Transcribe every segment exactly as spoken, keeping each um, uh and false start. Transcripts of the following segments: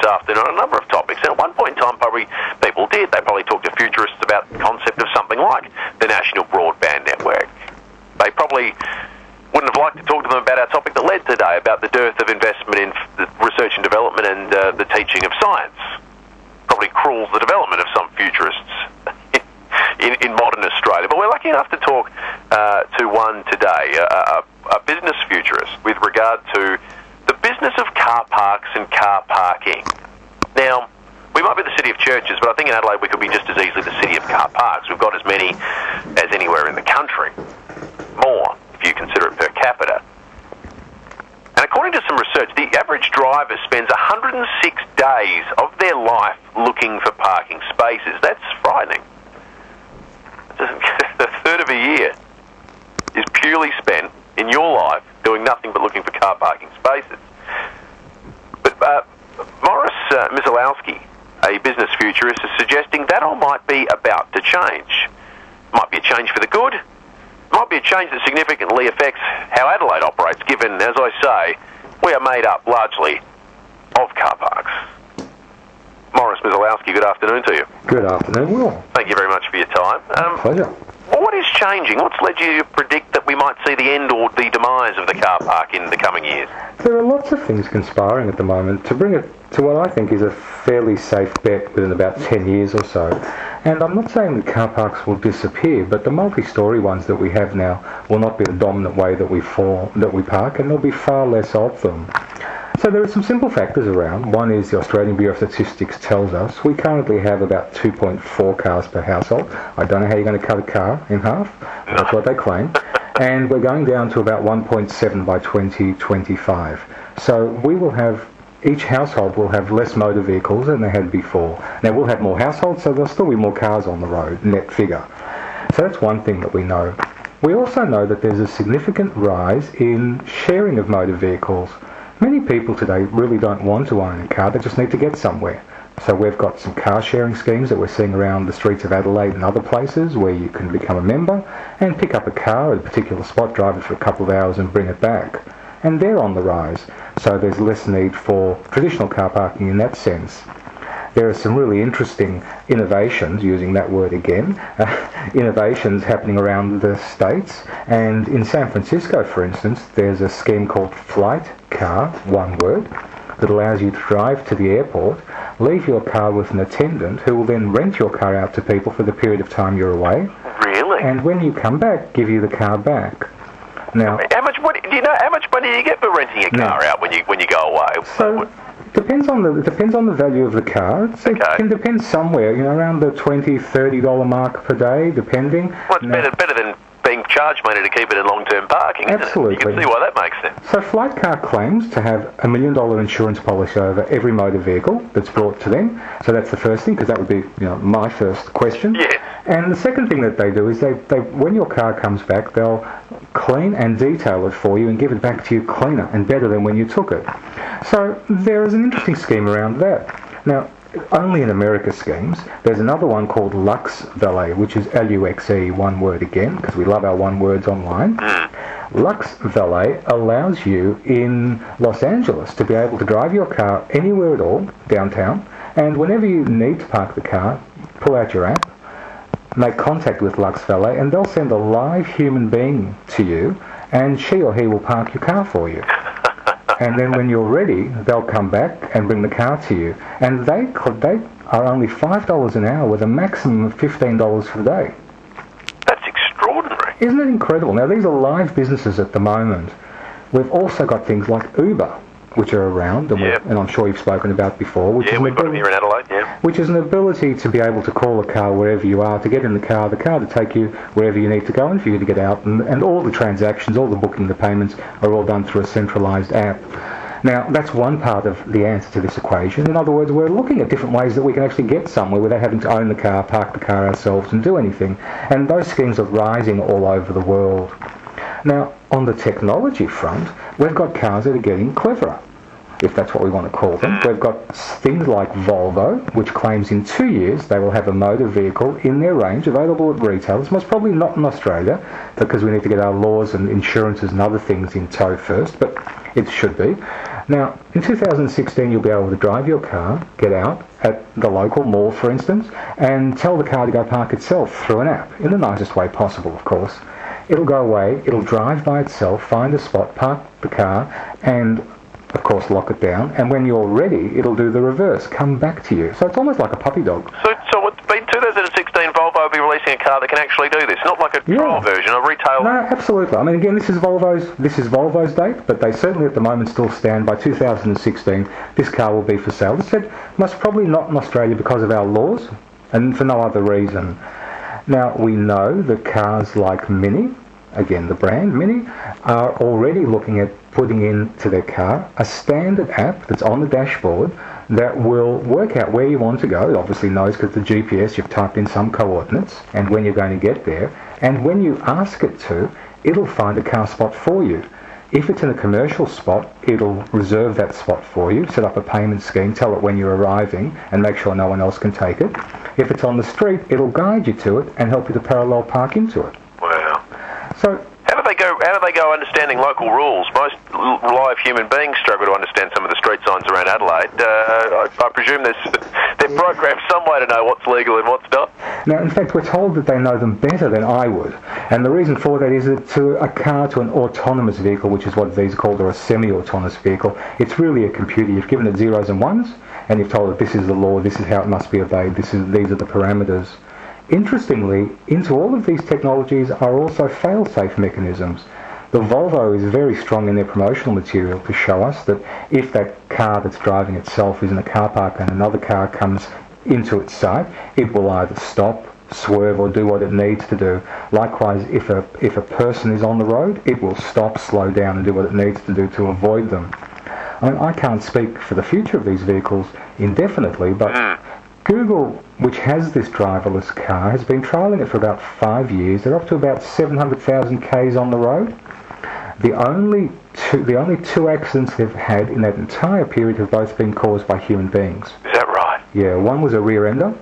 this afternoon on a number of topics. And at one point in time, probably people did. They probably talked to futurists about the concept of something like the National Broadband Network. They probably wouldn't have liked to talk to them about our topic that led today, about the dearth of investment in research and development and uh, the teaching of science. Probably cruels the development of some futurists in, in modern Australia. But we're lucky enough to talk uh, to one today, a, a, a business futurist, with regard to the business of car parks and car parking. Now, we might be the city of churches, but I think in Adelaide we could be just as easily the city of car parks. We've got as many as anywhere in the country. More, if you consider it per capita. And according to some research, the average driver spends one hundred six days of their life looking for parking spaces. That's frightening. A third of a year is purely spent in your life doing nothing but looking for car parking spaces. But uh, Morris uh, Mizalowski, a business futurist, is suggesting that all might be about to change. Might be a change for the good. Might be a change that significantly affects how Adelaide operates, given, as I say, we are made up largely of car parks. Morris Mizalowski, good afternoon to you. Good afternoon, Will. Thank you very much for your time. Um, Pleasure. Well, what is changing? What's led you to predict that we might see the end or the demise of the car park in the coming years? There are lots of things conspiring at the moment to bring it to what I think is a fairly safe bet within about ten years or so. And I'm not saying the car parks will disappear, but the multi-storey ones that we have now will not be the dominant way that we fall, that we park, and there'll be far less of them. So there are some simple factors around. One is the Australian Bureau of Statistics tells us we currently have about two point four cars per household. I don't know how you're going to cut a car in half. That's what they claim. And we're going down to about one point seven by twenty twenty-five. So we will have, each household will have less motor vehicles than they had before. Now we'll have more households, so there'll still be more cars on the road, net figure. So that's one thing that we know. We also know that there's a significant rise in sharing of motor vehicles. Many people today really don't want to own a car, they just need to get somewhere. So we've got some car sharing schemes that we're seeing around the streets of Adelaide and other places where you can become a member and pick up a car at a particular spot, drive it for a couple of hours and bring it back. And they're on the rise, so there's less need for traditional car parking in that sense. There are some really interesting innovations, using that word again, uh, innovations happening around the states. And in San Francisco, for instance, there's a scheme called Flight Car, one word, that allows you to drive to the airport, leave your car with an attendant who will then rent your car out to people for the period of time you're away. Really? And when you come back, give you the car back. Now, how much money do you know? How much money do you get for renting a car no. out when you when you go away? So, Depends on the it depends on the value of the car. It's, okay. It can depend somewhere, you know, around the twenty, thirty dollar mark per day, depending. Well, it's now, better better than being charged money to keep it in long-term parking, isn't absolutely. it? You can see why that makes sense. So Flight Car claims to have a million dollar insurance policy over every motor vehicle that's brought to them. So that's the first thing, because that would be, you know, my first question. Yeah. And the second thing that they do is they, they when your car comes back, they'll clean and detail it for you and give it back to you cleaner and better than when you took it. So there is an interesting scheme around that. Now, only in America schemes. There's another one called Lux Valet, which is L U X E, one word again, because we love our one words online. Mm. Lux Valet allows you in Los Angeles to be able to drive your car anywhere at all, downtown, and whenever you need to park the car, pull out your app, make contact with Lux Valet, and they'll send a live human being to you, and she or he will park your car for you. And then when you're ready, they'll come back and bring the car to you. And they they are only five dollars an hour with a maximum of fifteen dollars for the day. That's extraordinary. Isn't it incredible? Now, these are live businesses at the moment. We've also got things like Uber, which are around, and, yep. and I'm sure you've spoken about before. Which yeah, is we've got them here in Adelaide, yeah. Which is an ability to be able to call a car wherever you are, to get in the car, the car to take you wherever you need to go, and for you to get out, and, and all the transactions, all the booking, the payments are all done through a centralised app. Now, that's one part of the answer to this equation. In other words, we're looking at different ways that we can actually get somewhere without having to own the car, park the car ourselves and do anything. And those schemes are rising all over the world. Now, on the technology front, we've got cars that are getting cleverer, if that's what we want to call them. We've got things like Volvo, which claims in two years they will have a motor vehicle in their range available at retailers, most probably not in Australia, because we need to get our laws and insurances and other things in tow first, but it should be. Now, in two thousand sixteen, you'll be able to drive your car, get out at the local mall, for instance, and tell the car to go park itself through an app, in the nicest way possible, of course. It'll go away, it'll drive by itself, find a spot, park the car, and, of course, lock it down, and when you're ready, it'll do the reverse, come back to you. So it's almost like a puppy dog. So, so it's been two thousand sixteen, Volvo will be releasing a car that can actually do this, not like a Yeah. trial version, a retail... No, absolutely. I mean, again, this is Volvo's this is Volvo's date, but they certainly at the moment still stand by two thousand sixteen. This car will be for sale. It said most probably not in Australia because of our laws, and for no other reason. Now, we know that cars like Mini, again the brand Mini, are already looking at putting into their car a standard app that's on the dashboard that will work out where you want to go. It obviously knows because the G P S you've typed in some coordinates and when you're going to get there, and when you ask it to, it'll find a car spot for you. If it's in a commercial spot, it'll reserve that spot for you, set up a payment scheme, tell it when you're arriving, and make sure no one else can take it. If it's on the street, it'll guide you to it and help you to parallel park into it. Wow. So, How do they go? How do they go understanding local rules? Most l- live human beings struggle to understand some of the street signs around Adelaide. Uh, I, I presume there's, they're programmed some way to know what's legal and what's not. now, in fact, we're told that they know them better than I would. And the reason for that is that to a car, to an autonomous vehicle, which is what these are called, or a semi-autonomous vehicle, it's really a computer. You've given it zeros and ones, and you've told it this is the law, this is how it must be obeyed, this is, these are the parameters. Interestingly, into all of these technologies are also fail-safe mechanisms. The Volvo is very strong in their promotional material to show us that if that car that's driving itself is in a car park and another car comes into its sight, it will either stop, swerve, or do what it needs to do. Likewise, if a, if a person is on the road, it will stop, slow down, and do what it needs to do to avoid them. I mean, I can't speak for the future of these vehicles indefinitely, but Mm. Google, which has this driverless car, has been trialling it for about five years. They're up to about seven hundred thousand kays on the road. The only two, the only two accidents they've had in that entire period have both been caused by human beings. Is that right? Yeah, one was a rear-ender,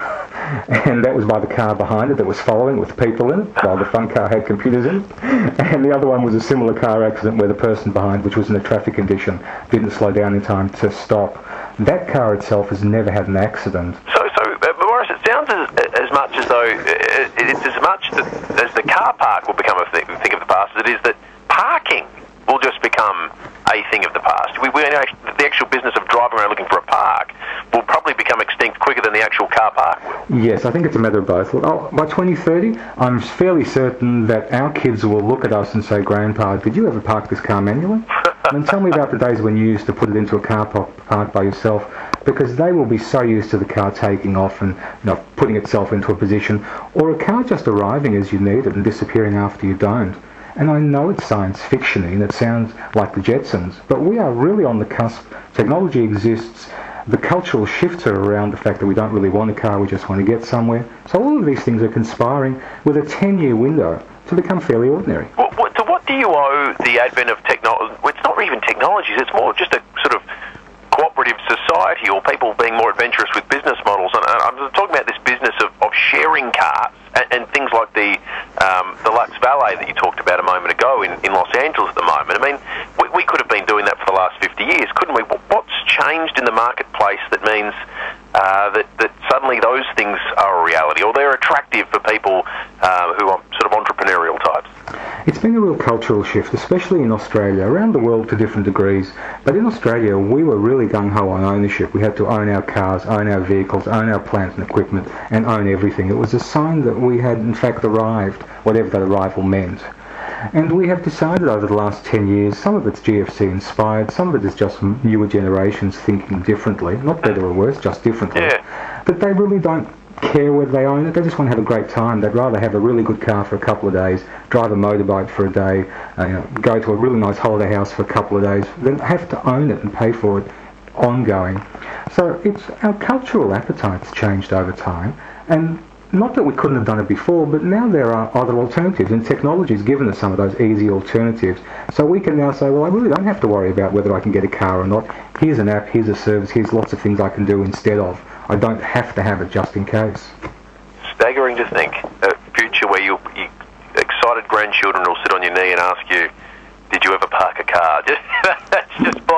and that was by the car behind it that was following with people in it, while the front car had computers in it. And the other one was a similar car accident where the person behind, which was in a traffic condition, didn't slow down in time to stop. That car itself has never had an accident. So, so uh, Morris, it sounds as, as much as though uh, it's as much that as the car park will become a thing, thing of the past as it is that parking will just become a thing of the past. We, we know the actual business of driving around looking for a park will probably become extinct quicker than the actual car park will. Yes, I think it's a matter of both. Oh, by twenty thirty, I'm fairly certain that our kids will look at us and say, "Grandpa, did you ever park this car manually?" And tell me about the days when you used to put it into a car park by yourself, because they will be so used to the car taking off and, you know, putting itself into a position, or a car just arriving as you need it and disappearing after you don't. And I know it's science fiction and it sounds like the Jetsons, but we are really on the cusp. Technology exists. The cultural shifts are around the fact that we don't really want a car, we just want to get somewhere. So all of these things are conspiring with a ten-year window to become fairly ordinary. What, what, to what do you owe the advent of technology? Well, it's not even technologies, it's more just a sort of cooperative society or people being more adventurous with business models. And I'm talking about this business of, of sharing cars and, and things like the um, the Lux Valet that you talked about a moment ago in, in Los Angeles at the moment. I mean, we, we could have been doing that for the last fifty years, couldn't we? What's changed in the marketplace that means uh, that, that suddenly those things are a reality, or they're attractive for people uh, who are sort of entrepreneurial types? It's been a real cultural shift, especially in Australia, around the world to different degrees. But in Australia, we were really gung-ho on ownership. We had to own our cars, own our vehicles, own our plant and equipment, and own everything. It was a sign that we had, in fact, arrived, whatever that arrival meant. And we have decided over the last ten years, some of it's G F C inspired, some of it is just newer generations thinking differently, not better or worse, just differently, Yeah. that they really don't care whether they own it. They just want to have a great time. They'd rather have a really good car for a couple of days, drive a motorbike for a day, uh, you know, go to a really nice holiday house for a couple of days, then have to own it and pay for it ongoing. So it's our cultural appetite's changed over time, and not that we couldn't have done it before, but now there are other alternatives, and technology's given us some of those easy alternatives. So we can now say, well, I really don't have to worry about whether I can get a car or not. Here's an app, here's a service, here's lots of things I can do instead of. I don't have to have it just in case. Staggering to think, a future where you, you excited grandchildren will sit on your knee and ask you, did you ever park a car? Just, that just blows me away.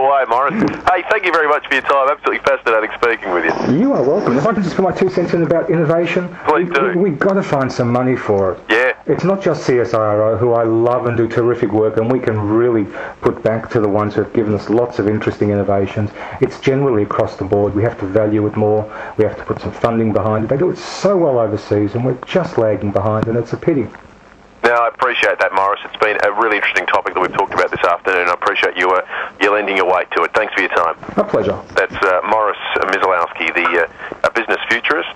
away, Morris. Hey, thank you very much for your time. Absolutely fascinating speaking with you. You are welcome. If I can just put my two cents in about innovation, Please we, do. We, we've got to find some money for it. Yeah. It's not just C S I R O, who I love and do terrific work, and we can really put back to the ones who have given us lots of interesting innovations. It's generally across the board. We have to value it more. We have to put some funding behind it. They do it so well overseas, and we're just lagging behind, and it's a pity. Now, I appreciate that, Morris. It's been a really interesting topic that we've talked about this afternoon. I appreciate you uh, you lending your weight to it. Thanks for your time. A pleasure. That's uh, Morris Misalowski, the uh, a business futurist.